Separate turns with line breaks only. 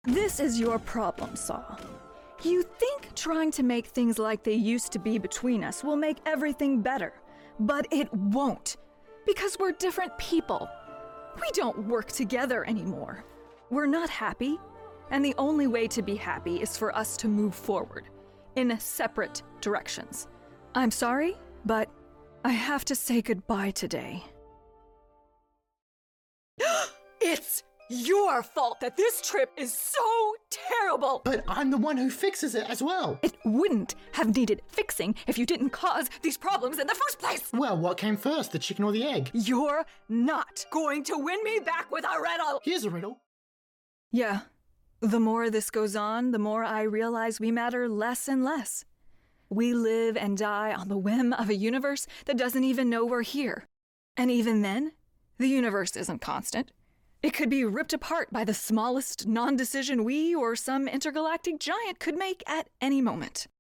This is your problem, Saul. You think trying to make things like they used to be between us will make everything better, but it won't, because we're different people. We don't work together anymore. We're not happy, and the only way to be happy is for us to move forward, in separate directions. I'm sorry, but I have to say goodbye today. It's your fault that this trip is so terrible!
But I'm the one who fixes it as well.
It wouldn't have needed fixing if you didn't cause these problems in the first place!
Well, what came first, the chicken or the egg?
You're not going to win me back with a riddle!
Here's a riddle.
Yeah, the more this goes on, the more I realize we matter less and less. We live and die on the whim of a universe that doesn't even know we're here. And even then, the universe isn't constant. It could be ripped apart by the smallest non-decision we or some intergalactic giant could make at any moment.